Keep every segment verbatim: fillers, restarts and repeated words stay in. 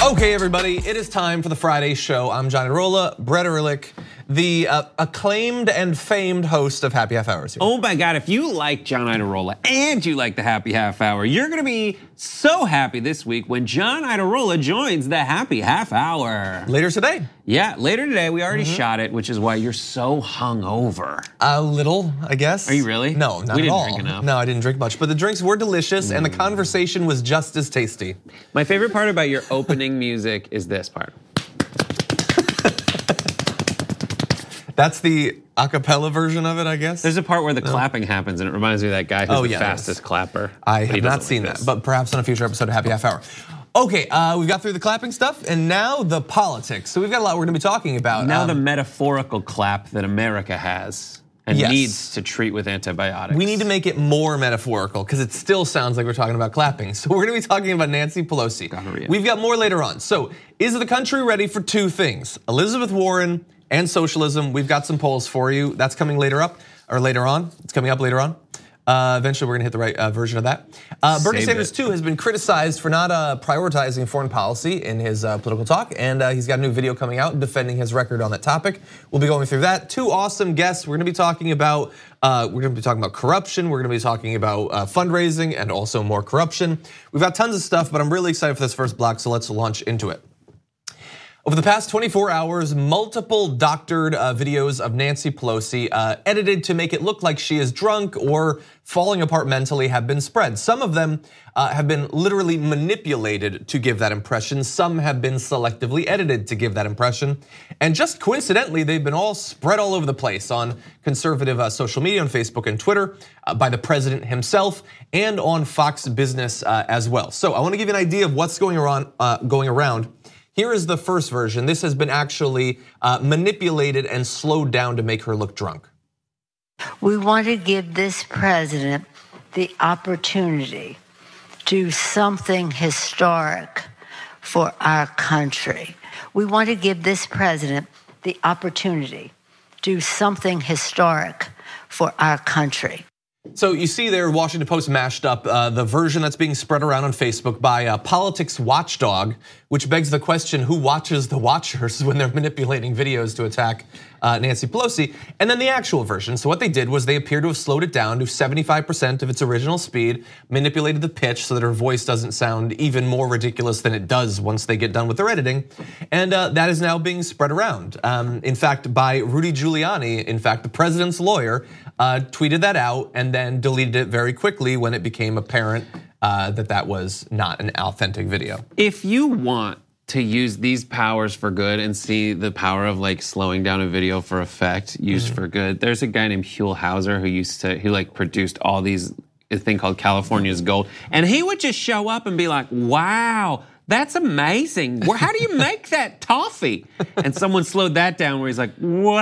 Okay, everybody, it is time for the Friday show. I'm John Iadarola, Brett Ehrlich, the uh, acclaimed and famed host of Happy Half Hours here. Oh my God, if you like John Iadarola and you like the Happy Half Hour, you're gonna be so happy this week when John Iadarola joins the Happy Half Hour. Later today. Yeah, later today. We already mm-hmm. shot it, which is why you're so hungover. A little, I guess. Are you really? No, not we at didn't all. Drink enough. No, I didn't drink much, but the drinks were delicious mm. and the conversation was just as tasty. My favorite part about your opening music is this part. That's the a cappella version of it, I guess. There's a part where the no. clapping happens, and it reminds me of that guy who's oh, the yeah, fastest yes. clapper. I have not seen like that, but perhaps on a future episode of Happy Half Hour. Okay, uh, we've got through the clapping stuff, and now the politics. So we've got a lot we're gonna be talking about. Now um, the metaphorical clap that America has and yes. needs to treat with antibiotics. We need to make it more metaphorical, because it still sounds like we're talking about clapping. So we're gonna be talking about Nancy Pelosi. Gonorrhea. We've got more later on. So is the country ready for two things? Elizabeth Warren and socialism. We've got some polls for you. That's coming later up, or later on. It's coming up later on. Uh, eventually, we're gonna hit the right uh, version of that. Uh, Bernie Save Sanders, it. too, has been criticized for not uh, prioritizing foreign policy in his uh, political talk, and uh, he's got a new video coming out defending his record on that topic. We'll be going through that. Two awesome guests. We're gonna be talking about uh, we're gonna be talking about corruption. We're gonna be talking about uh, fundraising and also more corruption. We've got tons of stuff, but I'm really excited for this first block. So let's launch into it. Over the past twenty-four hours, multiple doctored uh, videos of Nancy Pelosi uh, edited to make it look like she is drunk or falling apart mentally have been spread. Some of them uh, have been literally manipulated to give that impression. Some have been selectively edited to give that impression. And just coincidentally, they've been all spread all over the place on conservative uh, social media, on Facebook and Twitter, uh, by the president himself, and on Fox Business uh, as well. So I wanna give you an idea of what's going around. Uh, going around. Here is the first version. This has been actually uh, manipulated and slowed down to make her look drunk. We want to give this president the opportunity to do something historic for our country. We want to give this president the opportunity to do something historic for our country. So you see there, Washington Post mashed up uh, the version that's being spread around on Facebook by a politics watchdog, which begs the question, who watches the watchers when they're manipulating videos to attack uh, Nancy Pelosi? And then the actual version. So what they did was they appear to have slowed it down to seventy-five percent of its original speed, manipulated the pitch so that her voice doesn't sound even more ridiculous than it does once they get done with their editing. And uh, that is now being spread around. Um, in fact, by Rudy Giuliani, in fact, the president's lawyer, uh, tweeted that out and then deleted it very quickly when it became apparent uh, that that was not an authentic video. If you want to use these powers for good and see the power of like slowing down a video for effect used mm-hmm. for good, there's a guy named Huell Hauser who used to, who like produced all these, a thing called California's Gold. And he would just show up and be like, wow, that's amazing. How do you make that toffee? And someone slowed that down where he's like,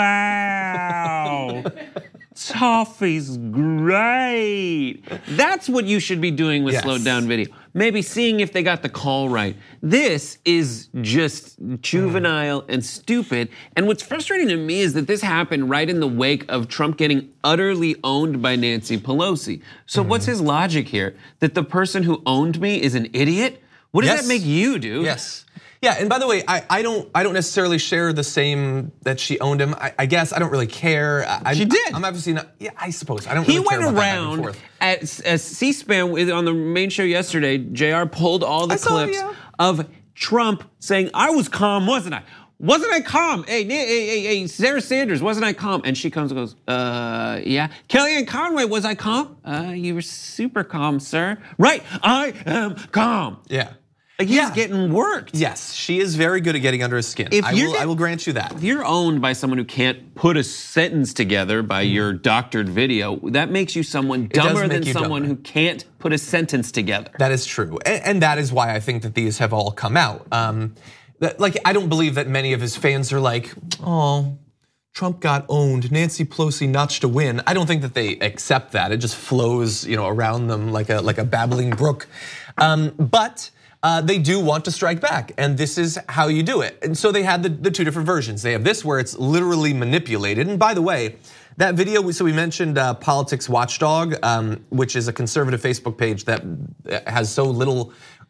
wow. Toffee's great. That's what you should be doing with yes. slowed down video. Maybe seeing if they got the call right. This is just juvenile and stupid. And what's frustrating to me is that this happened right in the wake of Trump getting utterly owned by Nancy Pelosi. So mm-hmm. what's his logic here? That the person who owned me is an idiot? What does yes. that make you do? Yes. Yeah, and by the way, I, I don't I don't necessarily share the same that she owned him. I, I guess I don't really care. I, she did. I'm obviously not. Yeah, I suppose I don't. He really care went about around that back and forth. at, at C-SPAN on the main show yesterday. J R pulled all the I clips saw, yeah. of Trump saying, "I was calm, wasn't I? Wasn't I calm? Hey, hey, hey, hey, Sarah Sanders, wasn't I calm?" And she comes and goes, "Uh, yeah." Kellyanne Conway, was I calm? Uh, you were super calm, sir. Right, I am calm. Yeah. Like he's yeah. getting worked. Yes, she is very good at getting under his skin. If I, will, get, I will grant you that. If you're owned by someone who can't put a sentence together by mm. your doctored video, that makes you someone dumber than someone dumber. who can't put a sentence together. That is true, and, and that is why I think that these have all come out. Um, that, like, I don't believe that many of his fans are like, oh, Trump got owned, Nancy Pelosi notched a win. I don't think that they accept that. It just flows, you know, around them like a like a babbling brook. Um, but. Uh, they do want to strike back, and this is how you do it. And so they had the, the two different versions. They have this where it's literally manipulated. And by the way, that video, so we mentioned uh, Politics Watchdog, um, which is a conservative Facebook page that has so little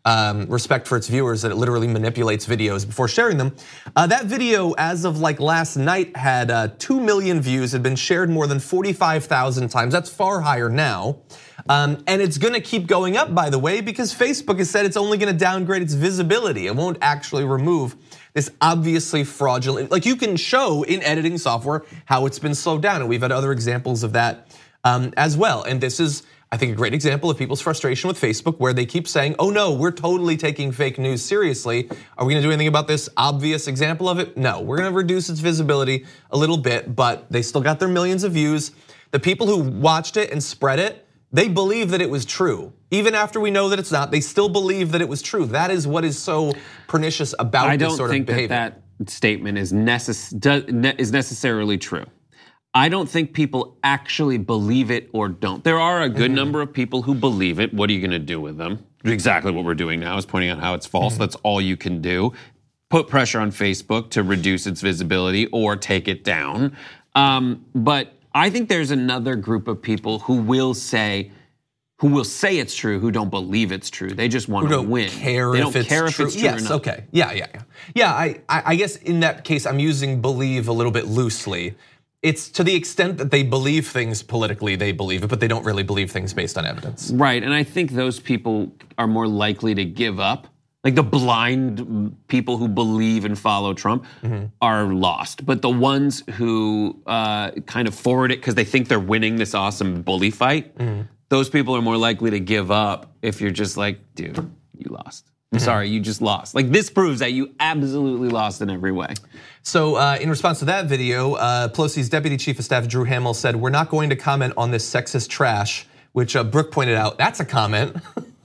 um, respect for its viewers that it literally manipulates videos before sharing them. Uh, that video, as of like last night, had uh, two million views, had been shared more than forty-five thousand times. That's far higher now. Um, and it's gonna keep going up, by the way, because Facebook has said it's only gonna downgrade its visibility. It won't actually remove this obviously fraudulent, like you can show in editing software how it's been slowed down. And we've had other examples of that um, as well. And this is, I think, a great example of people's frustration with Facebook, where they keep saying, oh no, we're totally taking fake news seriously. Are we gonna do anything about this obvious example of it? No, we're gonna reduce its visibility a little bit, but they still got their millions of views. The people who watched it and spread it, they believe that it was true. Even after we know that it's not, they still believe that it was true. That is what is so pernicious about I this sort of behavior. I don't think that that statement is, necess- is necessarily true. I don't think people actually believe it or don't. There are a good mm-hmm. number of people who believe it. What are you gonna do with them? Exactly what we're doing now is pointing out how it's false. Mm-hmm. That's all you can do. Put pressure on Facebook to reduce its visibility or take it down. Um, but I think there's another group of people who will say, who will say it's true, who don't believe it's true. They just want to win. Care they if don't it's care true. if it's true yes, or not. Okay. Yeah, yeah, yeah. Yeah, I, I guess in that case, I'm using believe a little bit loosely. It's to the extent that they believe things politically, they believe it, but they don't really believe things based on evidence. Right, and I think those people are more likely to give up. Like the blind people who believe and follow Trump mm-hmm. are lost. But the ones who uh, kind of forward it because they think they're winning this awesome bully fight, mm-hmm. those people are more likely to give up if you're just like, dude, you lost. I'm mm-hmm. sorry, you just lost. Like this proves that you absolutely lost in every way. So uh, in response to that video, uh, Pelosi's Deputy Chief of Staff, Drew Hamill, said, we're not going to comment on this sexist trash, which uh, Brooke pointed out, that's a comment.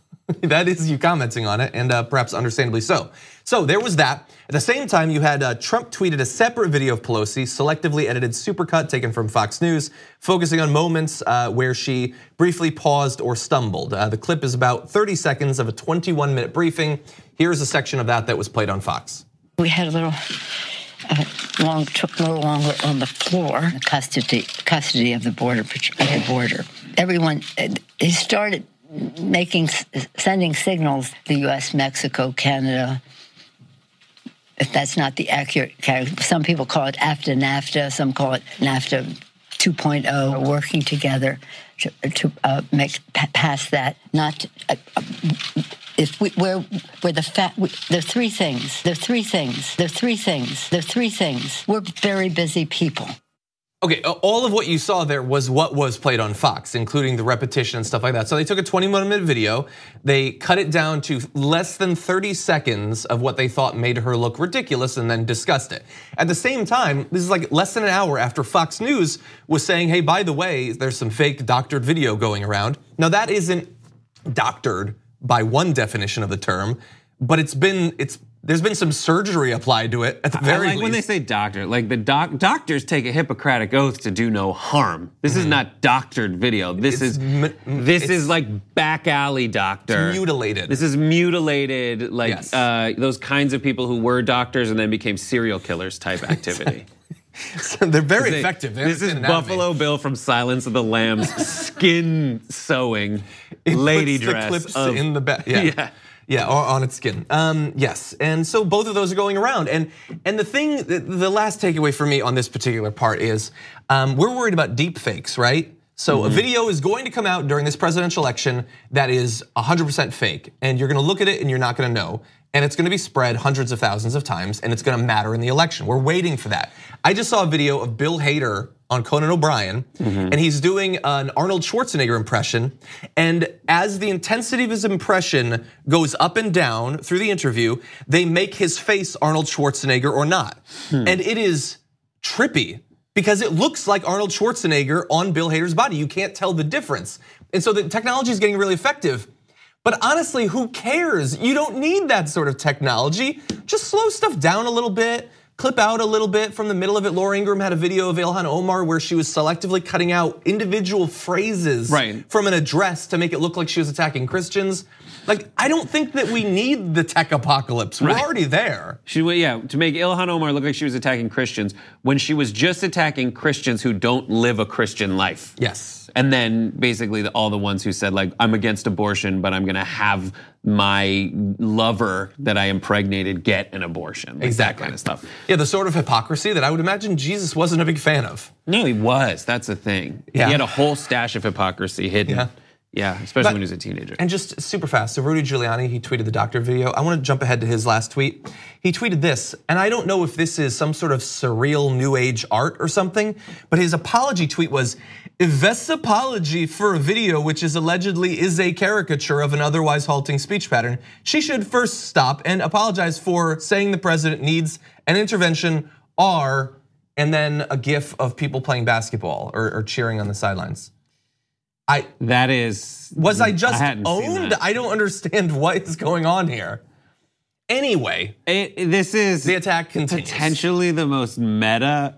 That is you commenting on it, and uh, perhaps understandably so. So there was that. At the same time, you had uh, Trump tweeted a separate video of Pelosi, selectively edited supercut taken from Fox News, focusing on moments uh, where she briefly paused or stumbled. Uh, the clip is about thirty seconds of a twenty-one minute briefing. Here's a section of that that was played on Fox. We had a little uh, long, took a little longer on the floor, custody, custody of the border, the border. Everyone, they started making, sending signals, the U S, Mexico, Canada, if that's not the accurate category. Some people call it AFTA, NAFTA, some call it NAFTA two point oh, working together to, to uh, make pass that. Not uh, if we, we're, we're the fat, we, there are three things, there are three things, there are three things, there are three things. We're very busy people. Okay, all of what you saw there was what was played on Fox, including the repetition and stuff like that. So they took a twenty-one minute video, they cut it down to less than thirty seconds of what they thought made her look ridiculous and then discussed it. At the same time, this is like less than an hour after Fox News was saying, hey, by the way, there's some fake doctored video going around. Now that isn't doctored by one definition of the term, but it's been, it's there's been some surgery applied to it at the very I like least. When they say doctor, like the doc, doctors take a Hippocratic oath to do no harm. This mm-hmm. is not doctored video. This it's, is this it's, is like back alley doctor. It's mutilated. This is mutilated, like yes. uh, those kinds of people who were doctors and then became serial killers type activity. So they're very they, effective. They this is Buffalo Bill from Silence of the Lambs, skin sewing, it lady puts dress. The clips of, in the back. Yeah. yeah. Yeah, on its skin. Um, yes, and so both of those are going around. And and the thing, the last takeaway for me on this particular part is, um, we're worried about deep fakes, right? So mm-hmm. a video is going to come out during this presidential election that is one hundred percent fake, and you're gonna look at it and you're not gonna know. And it's gonna be spread hundreds of thousands of times, and it's gonna matter in the election. We're waiting for that. I just saw a video of Bill Hader on Conan O'Brien, mm-hmm. and he's doing an Arnold Schwarzenegger impression. And as the intensity of his impression goes up and down through the interview, they make his face Arnold Schwarzenegger or not. Hmm. And it is trippy because it looks like Arnold Schwarzenegger on Bill Hader's body. You can't tell the difference. And so the technology is getting really effective. But honestly, who cares? You don't need that sort of technology. Just slow stuff down a little bit. Clip out a little bit from the middle of it. Laura Ingraham had a video of Ilhan Omar where she was selectively cutting out individual phrases right. from an address to make it look like she was attacking Christians. Like, I don't think that we need the tech apocalypse. We're right. already there. She, yeah, to make Ilhan Omar look like she was attacking Christians when she was just attacking Christians who don't live a Christian life. Yes. And then basically all the ones who said like, I'm against abortion, but I'm gonna have my lover that I impregnated get an abortion. Like Exactly. That kind of stuff. Yeah, the sort of hypocrisy that I would imagine Jesus wasn't a big fan of. No, he was. That's the thing. Yeah. He had a whole stash of hypocrisy hidden. Yeah. Yeah, especially But- when he was a teenager. And just super fast, so Rudy Giuliani, he tweeted the doctor video. I wanna jump ahead to his last tweet. He tweeted this, and I don't know if this is some sort of surreal new age art or something, but his apology tweet was, Yvesse's apology for a video which is allegedly is a caricature of an otherwise halting speech pattern. She should first stop and apologize for saying the president needs an intervention or, and then a gif of people playing basketball or, or cheering on the sidelines. I that is. Was I just I owned? I don't understand what is going on here. Anyway, it, this is the attack continues. Potentially the most meta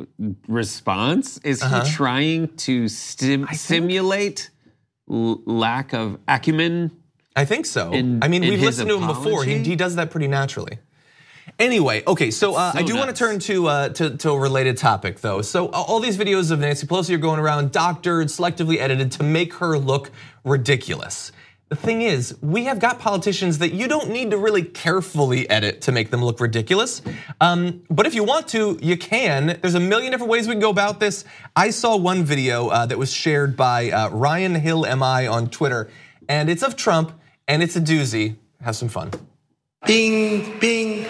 response. Is Uh-huh. he trying to stim- simulate l- lack of acumen? I think so. In- I mean, in we've his listened to him before. He, apology? he does that pretty naturally. Anyway, okay, so, uh, So I do want to nuts. turn to, uh, to to a related topic though. So uh, all these videos of Nancy Pelosi are going around doctored, selectively edited to make her look ridiculous. The thing is, we have got politicians that you don't need to really carefully edit to make them look ridiculous. Um, but if you want to, you can. There's a million different ways we can go about this. I saw one video uh, that was shared by uh, Ryan Hill M I on Twitter, and it's of Trump, and it's a doozy. Have some fun. Bing, bing.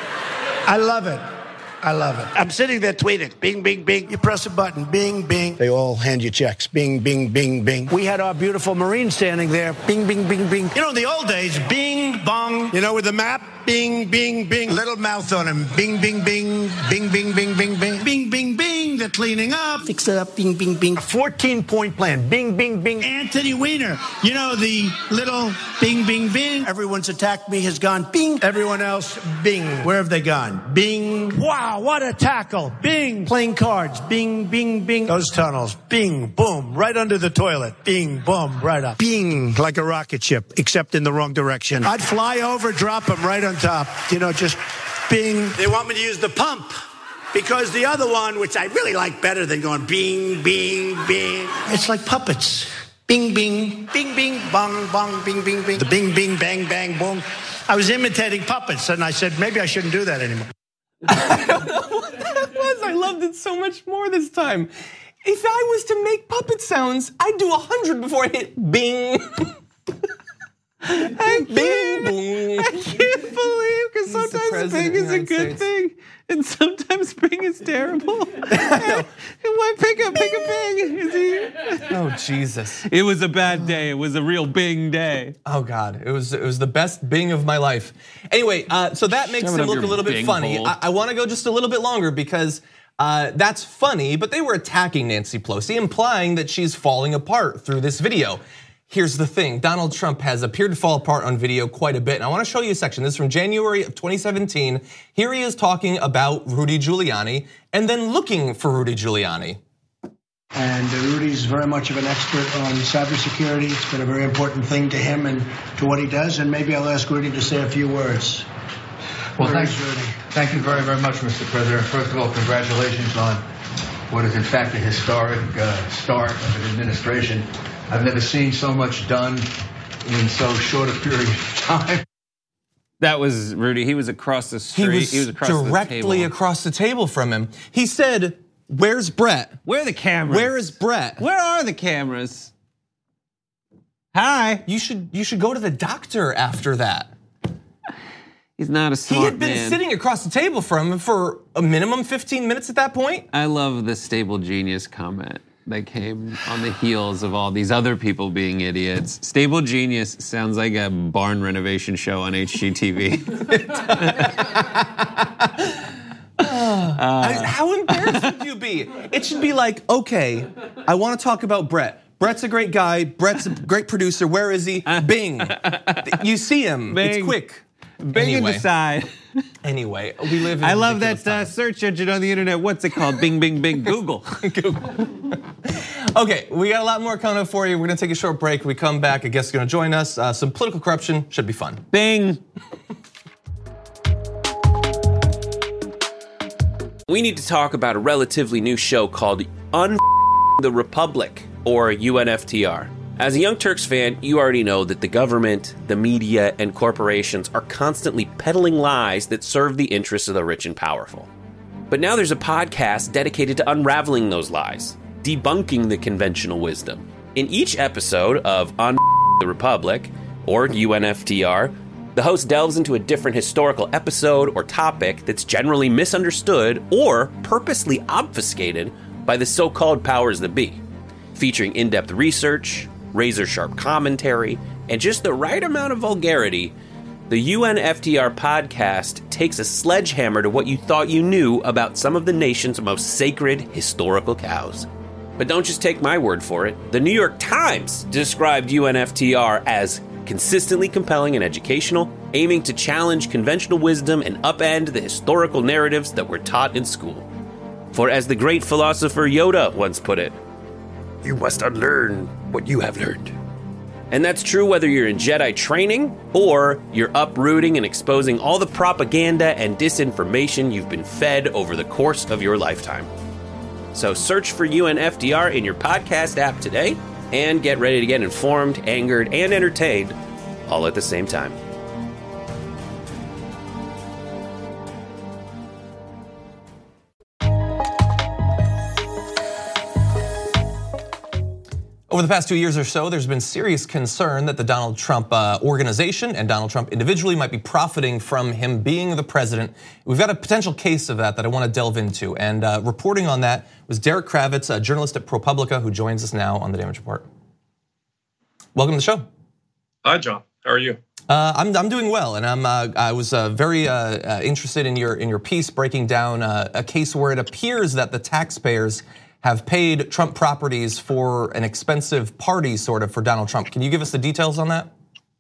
I love it. I love it. I'm sitting there tweeting, bing, bing, bing. You press a button, bing, bing. They all hand you checks, bing, bing, bing, bing. We had our beautiful Marine standing there, bing, bing, bing, bing. You know, in the old days, bing, bong. You know, with the map, bing, bing, bing. Little mouth on him, bing, bing, bing, bing, bing, bing, bing, bing. Bing, bing, bing, they're cleaning up. Fix it up, bing, bing, bing. A fourteen-point plan, bing, bing, bing. Anthony Weiner, you know, the little bing, bing, bing. Everyone's attacked me has gone bing. Everyone else, bing. Where have they gone? Bing. Wow, what a tackle. Bing. Playing cards, bing, bing, bing. Those tunnels, bing, boom, right under the toilet. Bing, boom, right up. Bing, like a rocket ship, except in the wrong direction. I'd fly over, drop them right on top. You know, just bing. They want me to use the pump. Because the other one, which I really like better than going bing, bing, bing. It's like puppets. Bing, bing, bing, bing, bong, bong, bing, bing, bing. The bing, bing, bang, bang, boom. I was imitating puppets, and I said, maybe I shouldn't do that anymore. I don't know what that was. I loved it so much more this time. If I was to make puppet sounds, I'd do a hundred before I hit bing. I Bing, can't, boom. I can't believe because He's the sometimes president Bing of is the a United good States. thing, and sometimes Bing is terrible. and why pick a pick a Bing? Is he? Oh Jesus. It was a bad day. It was a real Bing day. Oh God, it was it was the best Bing of my life. Anyway, uh, so that makes Shove it him up look a your little bit Bing funny. hole. I, I want to go just a little bit longer because uh, that's funny, but they were attacking Nancy Pelosi, implying that she's falling apart through this video. Here's the thing, Donald Trump has appeared to fall apart on video quite a bit, and I wanna show you a section. This is from January of twenty seventeen. Here he is talking about Rudy Giuliani and then looking for Rudy Giuliani. And Rudy's very much of an expert on cybersecurity. It's been a very important thing to him and to what he does, and maybe I'll ask Rudy to say a few words. Well, Where thank, is Rudy? thank you very, very much, Mister President. First of all, congratulations on what is in fact a historic uh, start of an administration. I've never seen so much done in so short a period of time. That was Rudy. He was across the street. He was, he was across directly the table. across the table from him. He said, "Where's Brett? Where are the cameras? Where is Brett? Where are the cameras? Hi. You should you should go to the doctor after that." He's not a smart He had been man. sitting across the table from him for a minimum fifteen minutes at that point. I love the stable genius comment that came on the heels of all these other people being idiots. Stable Genius sounds like a barn renovation show on H G T V. I- how embarrassed would you be? It should be like, okay, I want to talk about Brett. Brett's a great guy. Brett's a great producer. Where is he? Bing. You see him. Bing. It's quick. Bing Anyway. and decide. Anyway, we live in I love ridiculous that uh, times. search engine on the internet. What's it called? Bing, bing, bing, Google. Okay, we got a lot more coming up for you. We're gonna take a short break. We come back, a guest is gonna join us. Uh, some political corruption should be fun. Bing. We need to talk about a relatively new show called Un the Republic, or U N F T R. As a Young Turks fan, you already know that the government, the media, and corporations are constantly peddling lies that serve the interests of the rich and powerful. But now there's a podcast dedicated to unraveling those lies, debunking the conventional wisdom. In each episode of On the Republic, or U N F T R, the host delves into a different historical episode or topic that's generally misunderstood or purposely obfuscated by the so-called powers that be, featuring in-depth research, razor-sharp commentary, and just the right amount of vulgarity. The U N F T R podcast takes a sledgehammer to what you thought you knew about some of the nation's most sacred historical cows. But don't just take my word for it. The New York Times described U N F T R as consistently compelling and educational, aiming to challenge conventional wisdom and upend the historical narratives that were taught in school. For as the great philosopher Yoda once put it, "You must unlearn what you have learned." And that's true whether you're in Jedi training or you're uprooting and exposing all the propaganda and disinformation you've been fed over the course of your lifetime. So search for U N F T R in your podcast app today and get ready to get informed, angered, and entertained all at the same time. Over the past two years or so, there's been serious concern that the Donald Trump uh, organization and Donald Trump individually might be profiting from him being the president. We've got a potential case of that that I want to delve into. And uh, reporting on that was Derek Kravitz, a journalist at ProPublica, who joins us now on The Damage Report. Welcome to the show. Hi, John. How are you? Uh, I'm I'm doing well, and I'm uh, I was uh, very uh, uh, interested in your in your piece breaking down uh, a case where it appears that the taxpayers have paid Trump properties for an expensive party, sort of, for Donald Trump. Can you give us the details on that?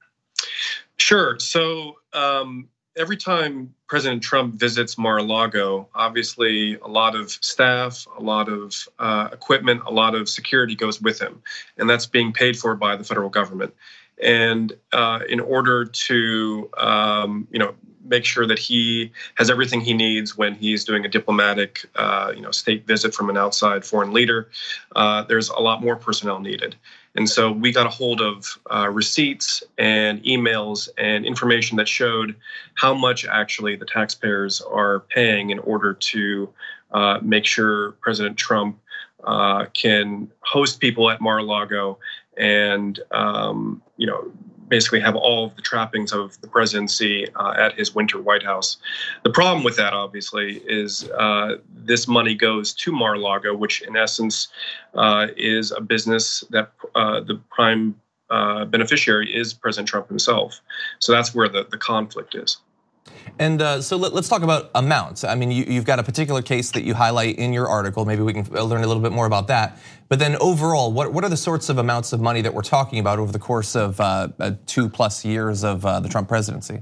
Sure. So um, every time President Trump visits Mar-a-Lago, obviously a lot of staff, a lot of uh, equipment, a lot of security goes with him, and that's being paid for by the federal government. And uh, in order to, um, you know, make sure that he has everything he needs when he's doing a diplomatic, uh, you know, state visit from an outside foreign leader, uh, there's a lot more personnel needed. And so we got a hold of uh, receipts and emails and information that showed how much actually the taxpayers are paying in order to uh, make sure President Trump uh, can host people at Mar-a-Lago and, um, you know, basically have all of the trappings of the presidency uh, at his winter White House. The problem with that, obviously, is uh, this money goes to Mar-a-Lago, which in essence uh, is a business that uh, the prime uh, beneficiary is President Trump himself. So that's where the, the conflict is. And uh, so let, let's talk about amounts. I mean, you, you've got a particular case that you highlight in your article. Maybe we can learn a little bit more about that. But then overall, what, what are the sorts of amounts of money that we're talking about over the course of uh, two plus years of uh, the Trump presidency?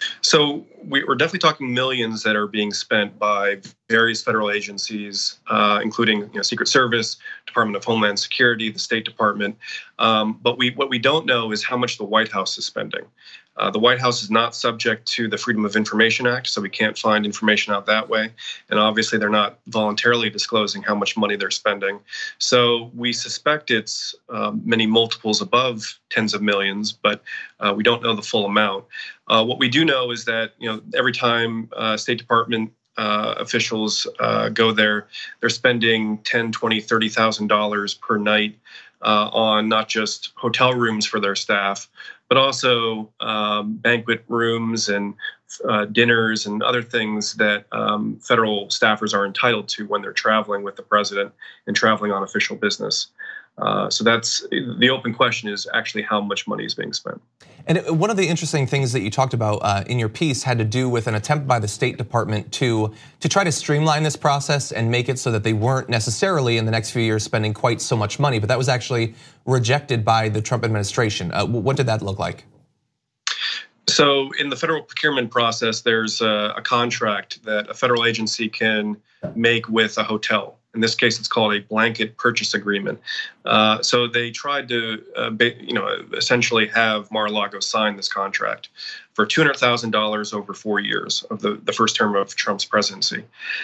So we're definitely talking millions that are being spent by various federal agencies, uh, including you know, Secret Service, Department of Homeland Security, the State Department. Um, but we what we don't know is how much the White House is spending. Uh, the White House is not subject to the Freedom of Information Act, so we can't find information out that way. And obviously, they're not voluntarily disclosing how much money they're spending. So we suspect it's um, many multiples above tens of millions, but uh, we don't know the full amount. Uh, what we do know is that you know every time uh, State Department uh, officials uh, go there, they're spending ten, twenty, thirty thousand dollars per night uh, on not just hotel rooms for their staff, but also um, banquet rooms and uh, dinners and other things that um, federal staffers are entitled to when they're traveling with the president and traveling on official business. Uh, so that's the open question is actually how much money is being spent. And one of the interesting things that you talked about uh, in your piece had to do with an attempt by the State Department to to try to streamline this process and make it so that they weren't necessarily in the next few years spending quite so much money, but that was actually rejected by the Trump administration. Uh, what did that look like? So in the federal procurement process, there's a, a contract that a federal agency can make with a hotel. In this case, it's called a blanket purchase agreement. Uh, so they tried to, uh, you know, essentially have Mar-a-Lago sign this contract for two hundred thousand dollars over four years of the, the first term of Trump's presidency.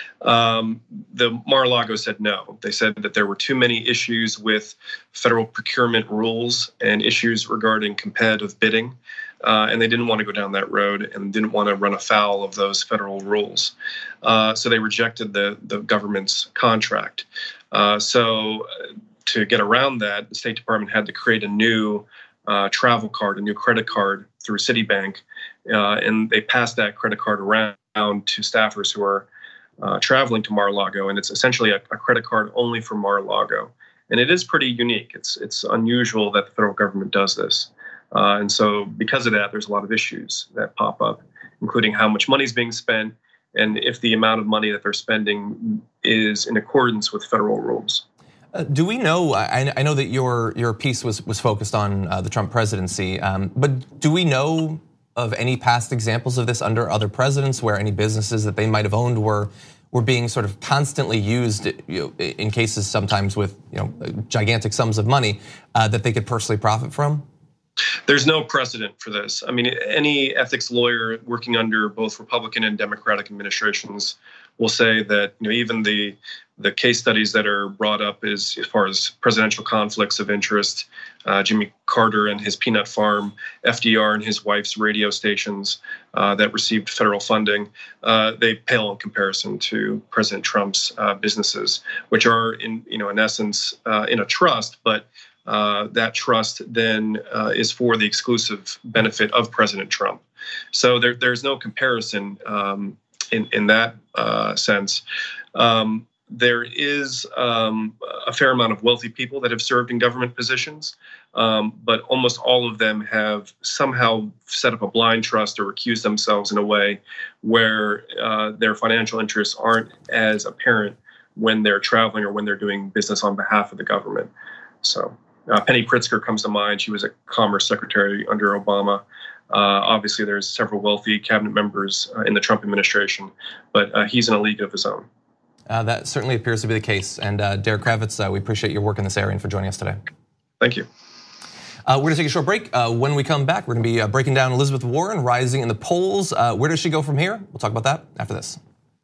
Um, the Mar-a-Lago said no. They said that there were too many issues with federal procurement rules and issues regarding competitive bidding. Uh, and they didn't want to go down that road and didn't want to run afoul of those federal rules. Uh, so they rejected the, the government's contract. Uh, so to get around that, the State Department had to create a new uh, travel card, a new credit card through Citibank. Uh, and they passed that credit card around to staffers who are uh, traveling to Mar-a-Lago. And it's essentially a, a credit card only for Mar-a-Lago. And it is pretty unique. It's, it's unusual that the federal government does this. Uh, and so because of that, there's a lot of issues that pop up, including how much money is being spent and if the amount of money that they're spending is in accordance with federal rules. Uh, do we know, I, I know that your your piece was, was focused on uh, the Trump presidency, um, but do we know of any past examples of this under other presidents where any businesses that they might have owned were were being sort of constantly used, you know, in cases sometimes with, you know, gigantic sums of money uh, that they could personally profit from? There's no precedent for this. I mean, any ethics lawyer working under both Republican and Democratic administrations will say that, you know, even the the case studies that are brought up is as far as presidential conflicts of interest, uh, Jimmy Carter and his peanut farm, F D R and his wife's radio stations uh, that received federal funding, uh, they pale in comparison to President Trump's uh, businesses, which are in, you know, in essence uh, in a trust, but Uh, that trust then uh, is for the exclusive benefit of President Trump. So there, there's no comparison um, in, in that uh, sense. Um, there is um, a fair amount of wealthy people that have served in government positions, um, but almost all of them have somehow set up a blind trust or recused themselves in a way where uh, their financial interests aren't as apparent when they're traveling or when they're doing business on behalf of the government. So. Uh, Penny Pritzker comes to mind. She was a Commerce Secretary under Obama. Uh, obviously, there's several wealthy cabinet members uh, in the Trump administration, but uh, he's in a league of his own. Uh, that certainly appears to be the case. And uh, Derek Kravitz, uh, we appreciate your work in this area and for joining us today. Thank you. Uh, we're gonna take a short break. Uh, when we come back, we're gonna be uh, breaking down Elizabeth Warren rising in the polls. Uh, where does she go from here? We'll talk about that after this.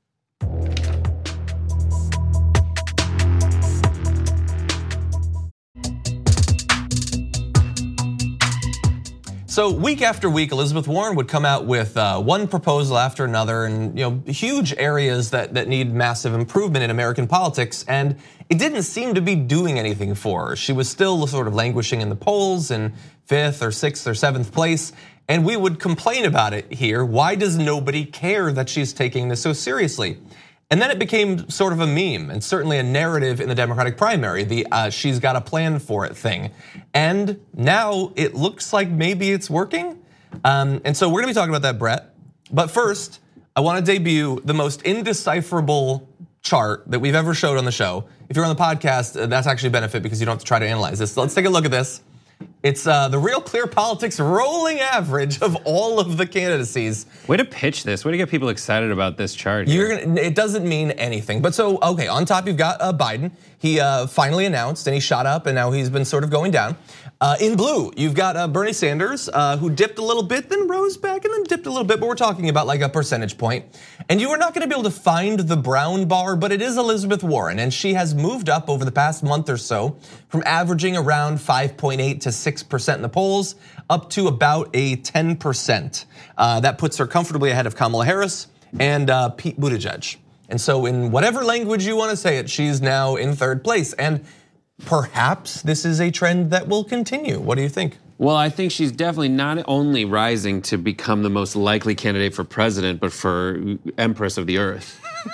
So week after week, Elizabeth Warren would come out with uh, one proposal after another, and you know, huge areas that that need massive improvement in American politics, and it didn't seem to be doing anything for her. She was still sort of languishing in the polls in fifth or sixth or seventh place, and we would complain about it here. Why does nobody care that she's taking this so seriously? And then it became sort of a meme and certainly a narrative in the Democratic primary, the uh, she's got a plan for it thing. And now it looks like maybe it's working. Um, and so we're gonna be talking about that, Brett. But first, I wanna debut the most indecipherable chart that we've ever showed on the show. If you're on the podcast, that's actually a benefit because you don't have to try to analyze this. So let's take a look at this. It's uh, the Real Clear Politics rolling average of all of the candidacies. Way to pitch this. Way to get people excited about this chart here. You're gonna, it doesn't mean anything. But so, okay, on top you've got uh, Biden. He uh, finally announced and he shot up and now he's been sort of going down. Uh, in blue, you've got uh, Bernie Sanders, uh, who dipped a little bit, then rose back and then dipped a little bit, but we're talking about like a percentage point. And you are not gonna be able to find the brown bar, but it is Elizabeth Warren, and she has moved up over the past month or so from averaging around five point eight to six percent in the polls up to about a ten percent. Uh, that puts her comfortably ahead of Kamala Harris and uh, Pete Buttigieg. And so in whatever language you wanna say it, she's now in third place. And perhaps this is a trend that will continue. What do you think? Well, I think she's definitely not only rising to become the most likely candidate for president, but for Empress of the Earth.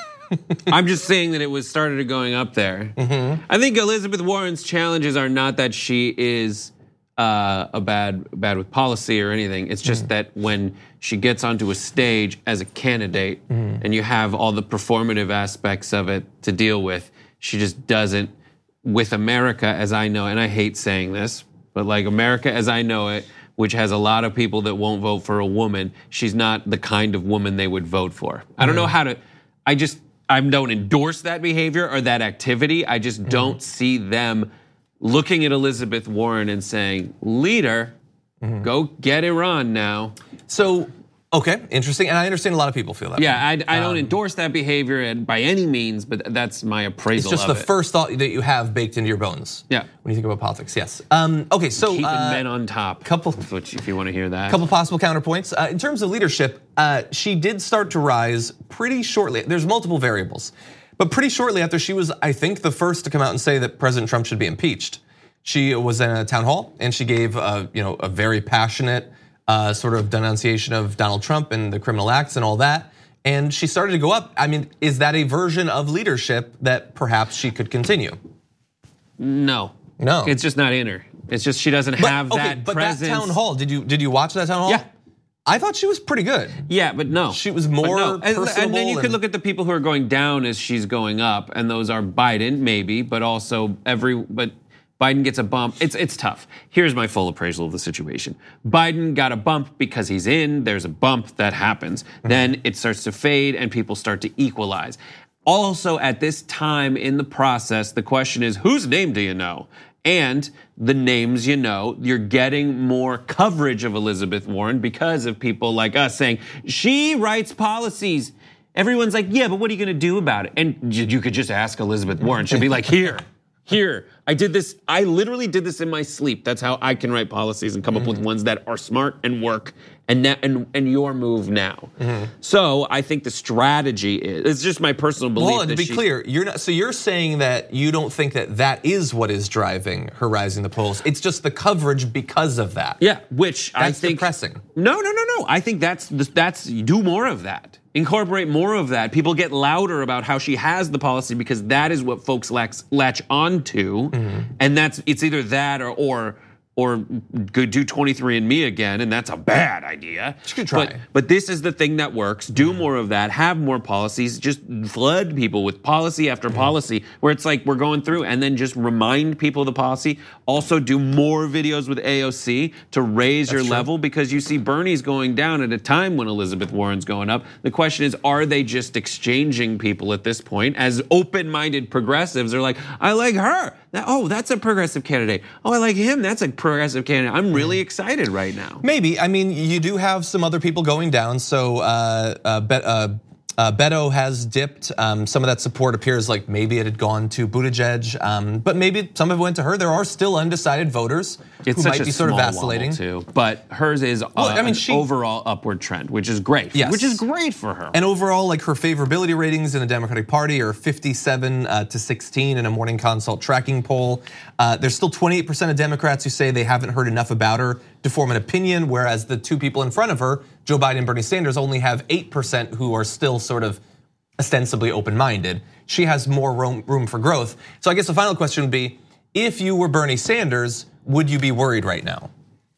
I'm just saying that it was started going up there. Mm-hmm. I think Elizabeth Warren's challenges are not that she is uh, a bad bad with policy or anything. It's just mm-hmm. that when she gets onto a stage as a candidate mm-hmm. and you have all the performative aspects of it to deal with, she just doesn't. With America as I know, and I hate saying this, but like America as I know it, which has a lot of people that won't vote for a woman, she's not the kind of woman they would vote for. I don't know how to, I just, I don't endorse that behavior or that activity. I just don't mm-hmm. see them looking at Elizabeth Warren and saying, leader, mm-hmm. go get Iran now. So, okay, interesting. And I understand a lot of people feel that Yeah, way. I, I don't um, endorse that behavior by any means, but that's my appraisal of it. It's just the it. first thought that you have baked into your bones. Yeah. When you think about politics, yes. Um, okay, so. Keeping uh, men on top, couple, which, if you want to hear that. Couple possible counterpoints. Uh, in terms of leadership, uh, she did start to rise pretty shortly. There's multiple variables. But pretty shortly after she was, I think, the first to come out and say that President Trump should be impeached. She was in a town hall and she gave a, you know, a very passionate uh, sort of denunciation of Donald Trump and the criminal acts and all that. And she started to go up. I mean, is that a version of leadership that perhaps she could continue? No. No. It's just not in her. It's just she doesn't but, have okay, that but presence. But that town hall, did you did you watch that town hall? Yeah. I thought she was pretty good. Yeah, but no. She was more no. personable. And, and then you and, could look at the people who are going down as she's going up, and those are Biden, maybe, but also every, but Biden gets a bump. It's it's tough. Here's my full appraisal of the situation. Biden got a bump because he's in, there's a bump that happens. Mm-hmm. Then it starts to fade and people start to equalize. Also, at this time in the process, the question is, whose name do you know? And the names you know, you're getting more coverage of Elizabeth Warren because of people like us saying, she writes policies. Everyone's like, yeah, but what are you gonna do about it? And you could just ask Elizabeth Warren. She'll be like, here, here, I did this, I literally did this in my sleep. That's how I can write policies and come mm-hmm. up with ones that are smart and work. And now, and, and your move now. Mm-hmm. So I think the strategy is, it's just my personal belief. Well, to be she, clear, you're not, so you're saying that you don't think that that is what is driving her rising the polls. It's just the coverage because of that. Yeah, which that's I think. depressing. No, no, no, no. I think that's, that's, do more of that. Incorporate more of that. People get louder about how she has the policy because that is what folks latch, latch onto. Mm-hmm. And that's, it's either that or, or, or go do twenty-three and me again, and that's a bad idea. You could try. But, but this is the thing that works. Do more of that, have more policies, just flood people with policy after mm-hmm. policy, where it's like we're going through and then just remind people of the policy. Also do more videos with A O C to raise that's your true. level because you see Bernie's going down at a time when Elizabeth Warren's going up. The question is, are they just exchanging people at this point as open-minded progressives are like, I like her. Oh, that's a progressive candidate. Oh, I like him. That's a progressive candidate. I'm really excited right now. Maybe. I mean, you do have some other people going down. So uh, uh, Bet, uh, uh, Beto has dipped. Um, some of that support appears like maybe it had gone to Buttigieg, um, but maybe some of it went to her. There are still undecided voters it's who might be sort of vacillating too. But hers is uh, well, I mean, an she, overall upward trend, which is great. Yes. Which is great for her. And overall, like her favorability ratings in the Democratic Party are fifty-seven to sixteen in a Morning Consult tracking poll. Uh, there's still twenty-eight percent of Democrats who say they haven't heard enough about her to form an opinion, whereas the two people in front of her, Joe Biden and Bernie Sanders, only have eight percent who are still sort of ostensibly open-minded. She has more room, room for growth. So I guess the final question would be, if you were Bernie Sanders, would you be worried right now?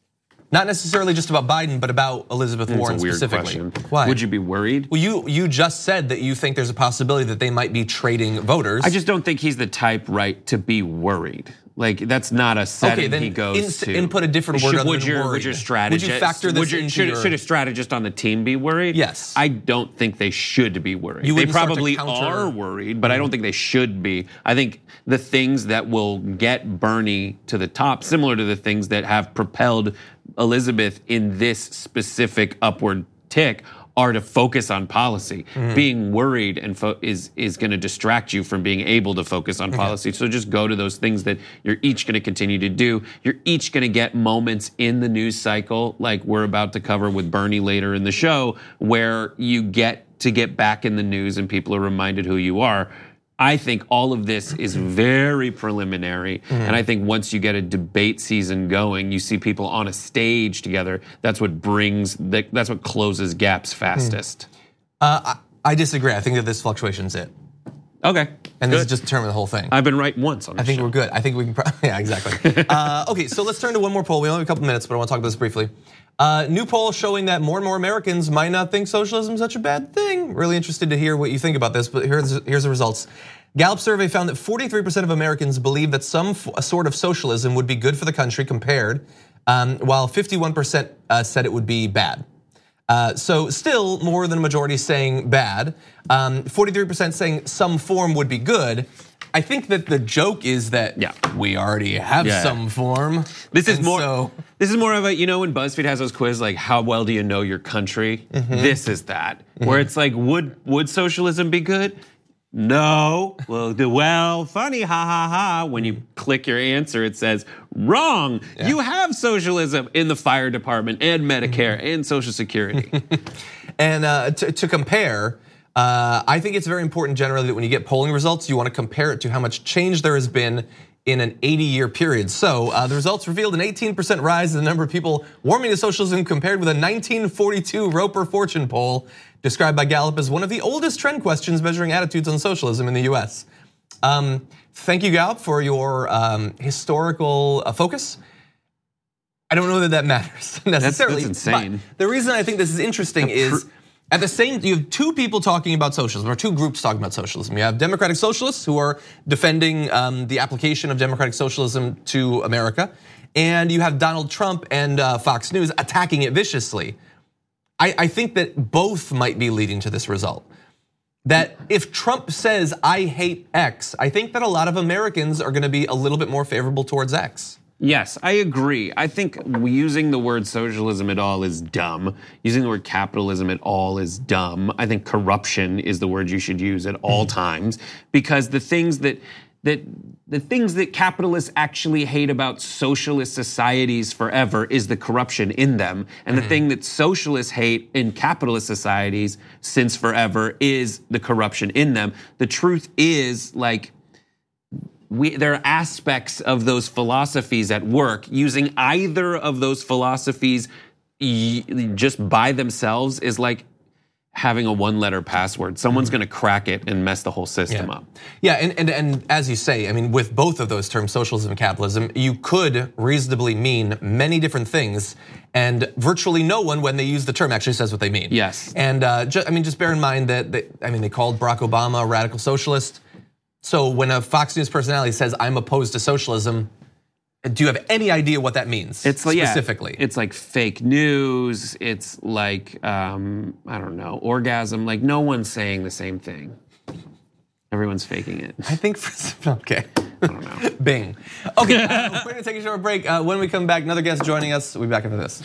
Not necessarily just about Biden, but about Elizabeth Warren That's a weird specifically. Question. Why? Would you be worried? Well, you you just said that you think there's a possibility that they might be trading voters. I just don't think he's the type, right, to be worried. Like that's not a setting okay, then he goes in, to. Input a different word should, other would than your, worried. Would your strategist? Would you factor this would your, into should, your, should a strategist on the team be worried? Yes. I don't think they should be worried. You they probably counter... are worried, but mm-hmm. I don't think they should be. I think the things that will get Bernie to the top, similar to the things that have propelled Elizabeth in this specific upward tick, are to focus on policy. Mm-hmm. Being worried and fo- is is going to distract you from being able to focus on policy. Okay. So just go to those things that you're each going to continue to do. You're each going to get moments in the news cycle, like we're about to cover with Bernie later in the show, where you get to get back in the news and people are reminded who you are. I think all of this is very preliminary. Mm-hmm. And I think once you get a debate season going, you see people on a stage together. That's what brings, the, that's what closes gaps fastest. Mm. Uh, I, I disagree. I think that this fluctuation's it. Okay. And good. this is just determine the whole thing. I've been right once on this I think show. we're good. I think we can, pro- yeah, exactly. uh, okay, so let's turn to one more poll. We only have a couple minutes, but I want to talk about this briefly. Uh, new poll showing that more and more Americans might not think socialism is such a bad thing. Really interested to hear what you think about this, but here's, here's the results. Gallup survey found that forty-three percent of Americans believe that some f- sort of socialism would be good for the country compared, um, while fifty-one percent uh, said it would be bad. Uh, so still more than a majority saying bad. Um, forty-three percent saying some form would be good. I think that the joke is that yeah. we already have yeah. some form. This is more. So, this is more of a, you know, when BuzzFeed has those quiz like, how well do you know your country? Mm-hmm. This is that, mm-hmm. where it's like, would would socialism be good? No. Well, the well, funny, ha ha ha. When you click your answer, it says wrong. Yeah. You have socialism in the fire department and Medicare mm-hmm. and Social Security. and uh, to, to compare. Uh, I think it's very important generally that when you get polling results, you want to compare it to how much change there has been in an eighty year period. So uh, the results revealed an eighteen percent rise in the number of people warming to socialism compared with a nineteen forty-two Roper Fortune poll described by Gallup as one of the oldest trend questions measuring attitudes on socialism in the U S. Um, thank you, Gallup, for your um, historical uh, focus. I don't know that that matters necessarily. That's, that's insane. But the reason I think this is interesting is at the same, you have two people talking about socialism, or two groups talking about socialism. You have democratic socialists who are defending um, the application of democratic socialism to America, and you have Donald Trump and uh, Fox News attacking it viciously. I, I think that both might be leading to this result. That if Trump says, I hate X, I think that a lot of Americans are gonna be a little bit more favorable towards X. Yes, I agree. I think using the word socialism at all is dumb. Using the word capitalism at all is dumb. I think corruption is the word you should use at all times, because the things that that the things that capitalists actually hate about socialist societies forever is the corruption in them. And the thing that socialists hate in capitalist societies since forever is the corruption in them. The truth is, like, We, there are aspects of those philosophies at work. Using either of those philosophies just by themselves is like having a one-letter password. Someone's gonna crack it and mess the whole system yeah. up. Yeah, and, and and as you say, I mean, with both of those terms, socialism and capitalism, you could reasonably mean many different things, and virtually no one, when they use the term, actually says what they mean. Yes. And uh, just, I mean, just bear in mind that, they, I mean, they called Barack Obama a radical socialist. So when a Fox News personality says, I'm opposed to socialism, do you have any idea what that means it's like, specifically? Yeah, it's like fake news, it's like, um, I don't know, orgasm, like no one's saying the same thing. Everyone's faking it. I think, for, okay. I don't know. Bing. Okay, uh, we're gonna take a short break. Uh, when we come back, another guest joining us. We'll be back after this.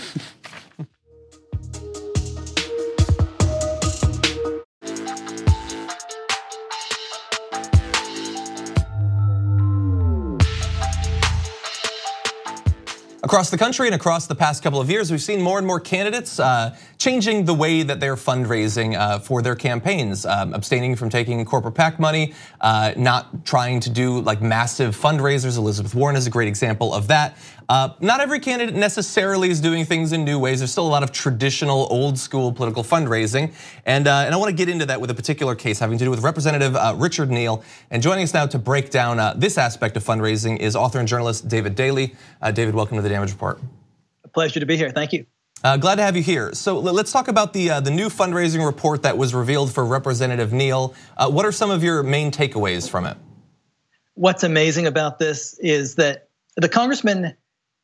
Across the country and across the past couple of years, we've seen more and more candidates uh, changing the way that they're fundraising uh, for their campaigns, um, abstaining from taking corporate PAC money, uh, not trying to do like massive fundraisers. Elizabeth Warren is a great example of that. Uh, not every candidate necessarily is doing things in new ways. There's still a lot of traditional, old school political fundraising. And, uh, and I wanna get into that with a particular case having to do with Representative uh, Richard Neal. And joining us now to break down uh, this aspect of fundraising is author and journalist David Daley. Uh, David, welcome to the Damage Report. A pleasure to be here, thank you. Uh, glad to have you here. So let's talk about the uh, the new fundraising report that was revealed for Representative Neal. Uh, what are some of your main takeaways from it? What's amazing about this is that the congressman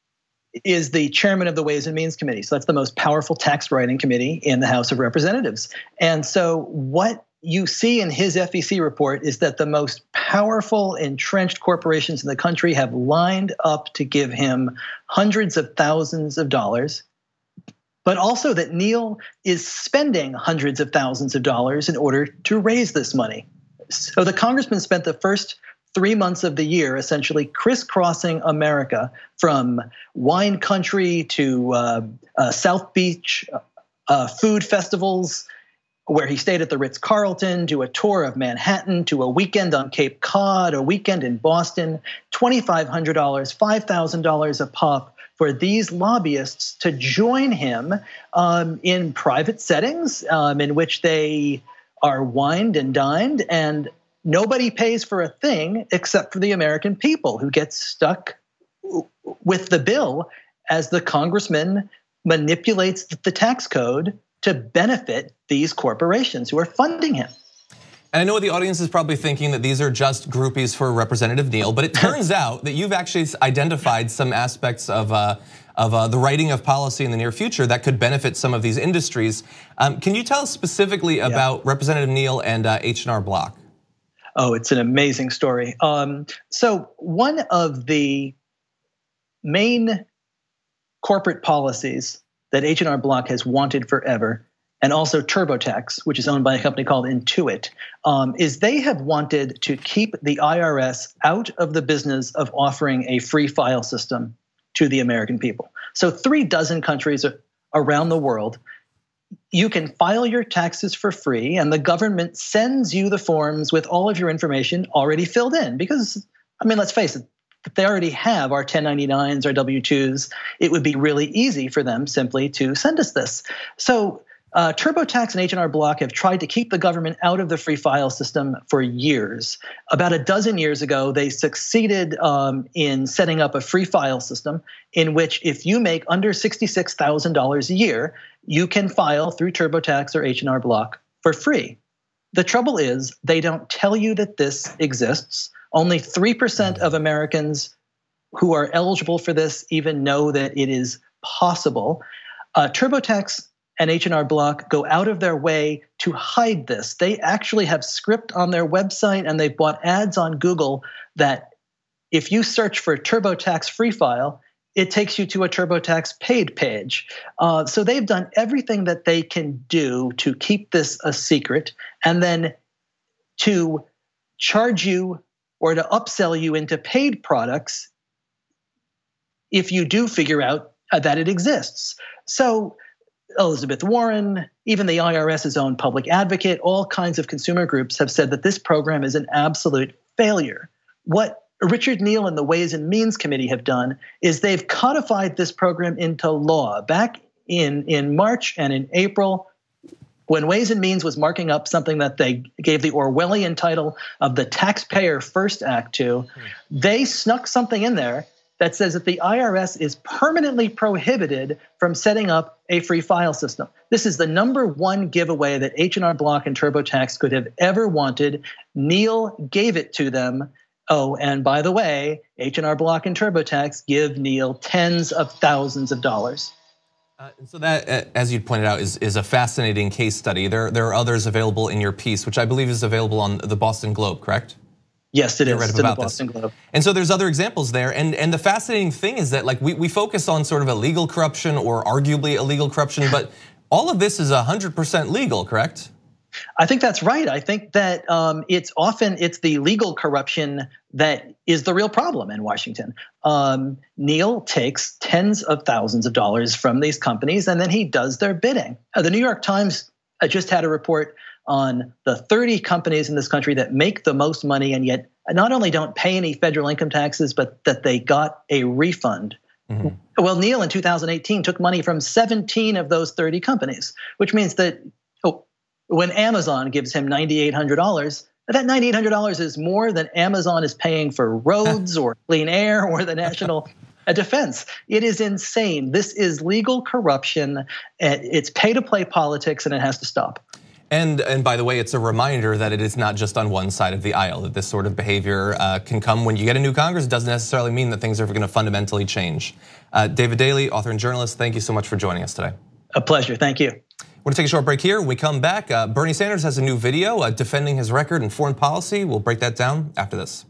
is the chairman of the Ways and Means Committee. So that's the most powerful tax writing committee in the House of Representatives. And so what you see in his F E C report is that the most powerful entrenched corporations in the country have lined up to give him hundreds of thousands of dollars, but also that Neal is spending hundreds of thousands of dollars in order to raise this money. So the congressman spent the first three months of the year essentially crisscrossing America from wine country to uh, uh, South Beach uh, food festivals, where he stayed at the Ritz-Carlton, to a tour of Manhattan, to a weekend on Cape Cod, a weekend in Boston, twenty-five hundred dollars, five thousand dollars a pop for these lobbyists to join him um, in private settings um, in which they are wined and dined, and nobody pays for a thing except for the American people, who get stuck with the bill as the congressman manipulates the tax code to benefit these corporations who are funding him. And I know the audience is probably thinking that these are just groupies for Representative Neal, but it turns out that you've actually identified some aspects of uh, of uh, the writing of policy in the near future that could benefit some of these industries. Um, can you tell us specifically yeah. about Representative Neal and uh, H and R Block? Oh, it's an amazing story. Um, so one of the main corporate policies that H and R Block has wanted forever, and also TurboTax, which is owned by a company called Intuit, um, is they have wanted to keep the I R S out of the business of offering a free file system to the American people. So three dozen countries around the world, you can file your taxes for free and the government sends you the forms with all of your information already filled in. Because, I mean, let's face it, if they already have our ten ninety-nines, our W two's, it would be really easy for them simply to send us this. So uh, TurboTax and H and R Block have tried to keep the government out of the free file system for years. About a dozen years ago, they succeeded um, in setting up a free file system in which if you make under sixty-six thousand dollars a year, you can file through TurboTax or H and R Block for free. The trouble is they don't tell you that this exists. Only three percent of Americans who are eligible for this even know that it is possible. Uh, TurboTax and H and R Block go out of their way to hide this. They actually have script on their website and they've bought ads on Google that if you search for TurboTax free file, it takes you to a TurboTax paid page. Uh, so they've done everything that they can do to keep this a secret and then to charge you or to upsell you into paid products if you do figure out that it exists. So Elizabeth Warren, even the IRS's own public advocate, all kinds of consumer groups have said that this program is an absolute failure. What Richard Neal and the Ways and Means Committee have done is they've codified this program into law. Back in, in March and in April, when Ways and Means was marking up something that they gave the Orwellian title of the Taxpayer First Act to, they snuck something in there that says that the I R S is permanently prohibited from setting up a free file system. This is the number one giveaway that H and R Block and TurboTax could have ever wanted. Neal gave it to them. Oh, and by the way, H and R Block and TurboTax give Neal tens of thousands of dollars. Uh, so that, uh, as you pointed out, is, is a fascinating case study. There, there are others available in your piece, which I believe is available on the Boston Globe, correct? Yes, it is. It's in the Boston Globe. And so there's other examples there. And, and the fascinating thing is that like we, we focus on sort of illegal corruption or arguably illegal corruption, but all of this is one hundred percent legal, correct? I think that's right. I think that um, it's often it's the legal corruption that is the real problem in Washington. Um, Neal takes tens of thousands of dollars from these companies and then he does their bidding. Uh, the New York Times just had a report on the thirty companies in this country that make the most money and yet not only don't pay any federal income taxes, but that they got a refund. Mm-hmm. Well, Neal in two thousand eighteen took money from seventeen of those thirty companies, which means that oh, when Amazon gives him nine thousand eight hundred dollars, that nine thousand eight hundred dollars is more than Amazon is paying for roads or clean air or the national defense. It is insane. This is legal corruption. It's pay-to-play politics and it has to stop. And, and by the way, it's a reminder that it is not just on one side of the aisle, that this sort of behavior uh, can come when you get a new Congress. It doesn't necessarily mean that things are gonna fundamentally change. Uh, David Daley, author and journalist, thank you so much for joining us today. A pleasure, thank you. We're gonna take a short break here. When we come back, uh, Bernie Sanders has a new video uh, defending his record in foreign policy. We'll break that down after this.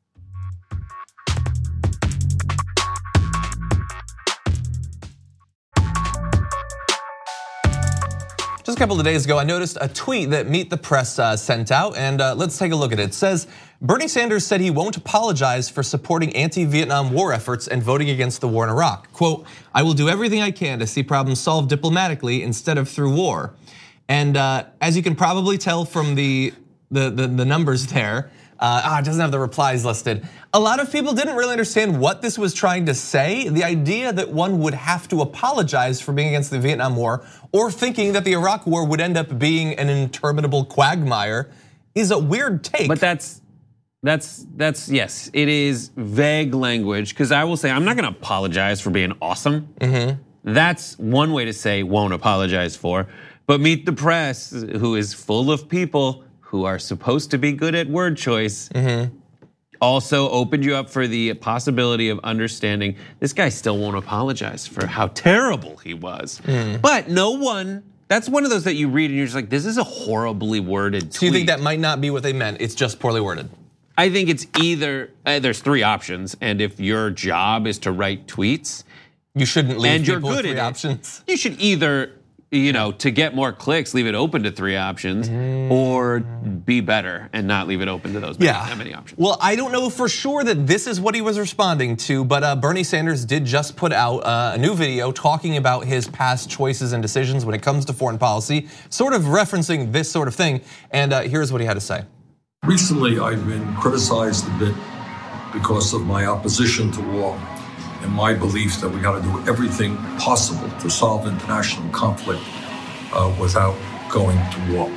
Just a couple of days ago, I noticed a tweet that Meet the Press uh, sent out, and uh, let's take a look at it. It says, Bernie Sanders said he won't apologize for supporting anti-Vietnam War efforts and voting against the war in Iraq. Quote, I will do everything I can to see problems solved diplomatically instead of through war. And uh, as you can probably tell from the, the, the, the numbers there, Uh, ah, it doesn't have the replies listed. A lot of people didn't really understand what this was trying to say. The idea that one would have to apologize for being against the Vietnam War or thinking that the Iraq War would end up being an interminable quagmire is a weird take. But that's, that's, that's yes, it is vague language because I will say I'm not gonna apologize for being awesome. Mm-hmm. That's one way to say won't apologize for. But Meet the Press, who is full of people who are supposed to be good at word choice, mm-hmm. also opened you up for the possibility of understanding this guy still won't apologize for how terrible he was. Mm. But no one, that's one of those that you read and you're just like, this is a horribly worded tweet. So you think that might not be what they meant, it's just poorly worded? I think it's either, uh, there's three options, and if your job is to write tweets, you shouldn't leave and you're people good with three at options. It, you should either, you know, to get more clicks, leave it open to three options, mm. or be better and not leave it open to those many, yeah. that many options. Well, I don't know for sure that this is what he was responding to, but uh, Bernie Sanders did just put out uh, a new video talking about his past choices and decisions when it comes to foreign policy, sort of referencing this sort of thing, and uh, here's what he had to say. Recently, I've been criticized a bit because of my opposition to war and my belief that we got to do everything possible to solve international conflict uh, without going to war.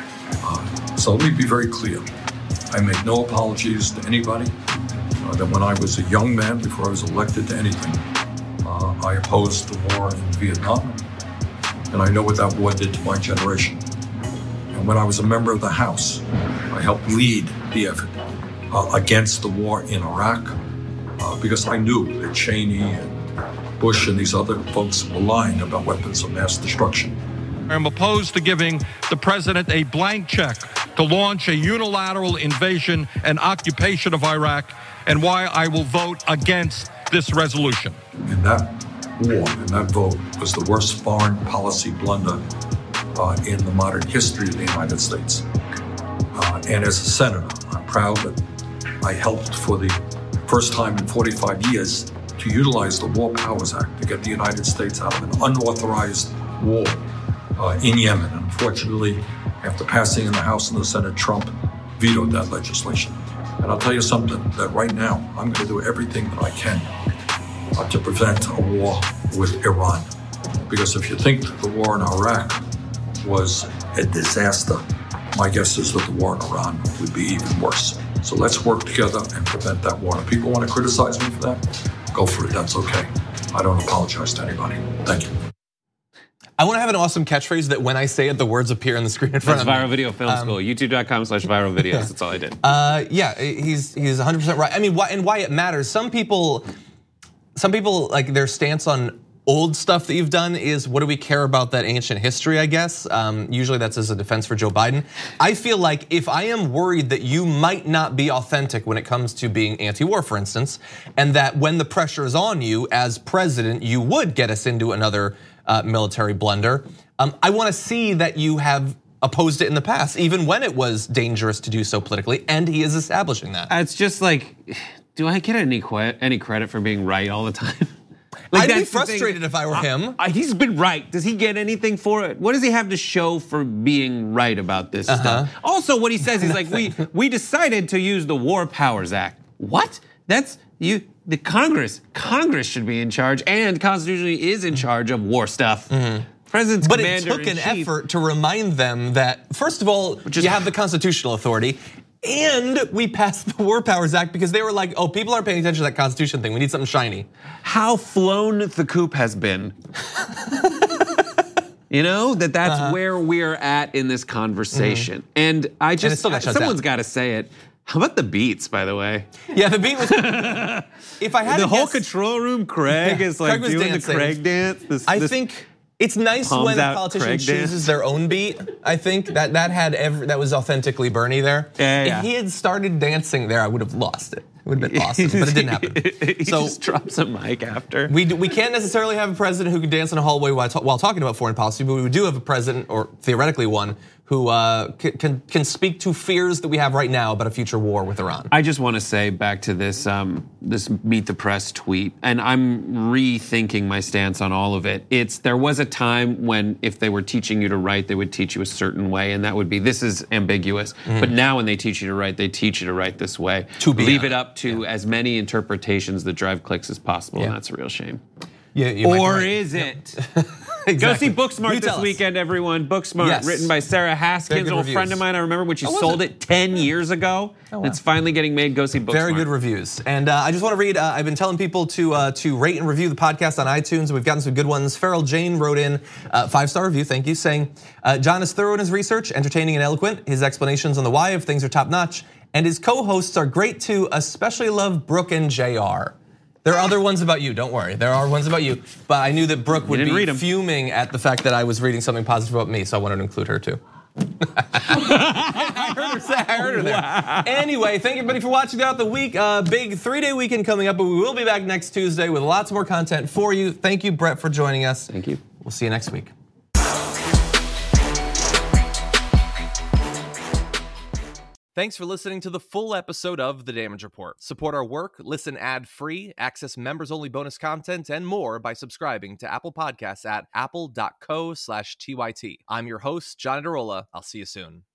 Uh, so let me be very clear. I make no apologies to anybody. Uh, that when I was a young man, before I was elected to anything, uh, I opposed the war in Vietnam, and I know what that war did to my generation. And when I was a member of the House, I helped lead the effort uh, against the war in Iraq, uh, because I knew that Cheney and Bush and these other folks were lying about weapons of mass destruction. I'm opposed to giving the president a blank check to launch a unilateral invasion and occupation of Iraq, and why I will vote against this resolution. And that war and that vote was the worst foreign policy blunder uh, in the modern history of the United States. Uh, and as a senator, I'm proud that I helped for the first time in forty-five years to utilize the War Powers Act to get the United States out of an unauthorized war uh, in Yemen. Unfortunately, after passing in the House and the Senate, Trump vetoed that legislation. And I'll tell you something, that right now, I'm going to do everything that I can uh, to prevent a war with Iran. Because if you think the war in Iraq was a disaster, my guess is that the war in Iran would be even worse. So let's work together and prevent that war. If people want to criticize me for that, go for it, that's okay. I don't apologize to anybody. Thank you. I want to have an awesome catchphrase that when I say it, the words appear on the screen in front That's of me. Viral Video Film School, um, youtube dot com slash viral videos, that's all I did. Uh, yeah, he's he's one hundred percent right. I mean, why, and why it matters. Some people, some people like their stance on old stuff that you've done is, what do we care about that ancient history, I guess. Um, usually that's as a defense for Joe Biden. I feel like if I am worried that you might not be authentic when it comes to being anti-war, for instance, and that when the pressure is on you as president, you would get us into another uh, military blunder, um, I wanna see that you have opposed it in the past, even when it was dangerous to do so politically, and he is establishing that. It's just like, do I get any any credit for being right all the time? Like, I'd be frustrated if I were him. I, I, he's been right. Does he get anything for it? What does he have to show for being right about this uh-huh. stuff? Also, what he says is like, we we decided to use the War Powers Act. What? That's you. The Congress. Congress should be in charge, and constitutionally is in charge of war stuff. Mm-hmm. President's but it took an effort to remind them that, first of all, you have the constitutional authority. And we passed the War Powers Act because they were like, oh, people aren't paying attention to that Constitution thing. We need something shiny. How flown the coop has been. You know, that that's uh-huh. where we're at in this conversation. Mm-hmm. And I just, and still got someone's got to say it. How about the beats, by the way? Yeah, the beat was, if I had The to whole guess, control room, Craig yeah, is like Craig doing dancing. the Craig dance. This, I this think it's nice when a politician Craig chooses dance. their own beat. I think that that had every, that was authentically Bernie there. Yeah, yeah. If he had started dancing there, I would have lost it. It would have been awesome, but it didn't happen. He so just drops a mic after. We we can't necessarily have a president who can dance in a hallway while, while talking about foreign policy, but we do have a president, or theoretically one, who uh, can can speak to fears that we have right now about a future war with Iran. I just want to say back to this um, this Meet the Press tweet, and I'm rethinking my stance on all of it. It's there was a time when if they were teaching you to write, they would teach you a certain way, and that would be this is ambiguous. Mm-hmm. But now when they teach you to write, they teach you to write this way. To be leave it up to yeah. as many interpretations that drive clicks as possible, yeah. and that's a real shame. Yeah, you or right. is it? Exactly. Go see Booksmart You this tell us. weekend, everyone. Booksmart, Yes. written by Sarah Haskins, an old reviews. friend of mine. I remember when she Oh, was sold it? it ten years ago. Oh, wow. It's finally getting made. Go see Booksmart. Very good reviews. And uh, I just want to read, uh, I've been telling people to uh, to rate and review the podcast on iTunes. We've gotten some good ones. Farrell Jane wrote in a five-star review, thank you, saying, uh, John is thorough in his research, entertaining and eloquent. His explanations on the why of things are top-notch. And his co-hosts are great too, especially love Brooke and J R. There are other ones about you, don't worry. There are ones about you, but I knew that Brooke would be fuming at the fact that I was reading something positive about me, so I wanted to include her too. I heard her say, I heard her there. Wow. Anyway, thank you everybody for watching throughout the week. Uh, big three-day weekend coming up, but we will be back next Tuesday with lots more content for you. Thank you, Brett, for joining us. Thank you. We'll see you next week. Thanks for listening to the full episode of The Damage Report. Support our work, listen ad-free, access members-only bonus content, and more by subscribing to Apple Podcasts at apple dot co slash T Y T. I'm your host, John Adarola. I'll see you soon.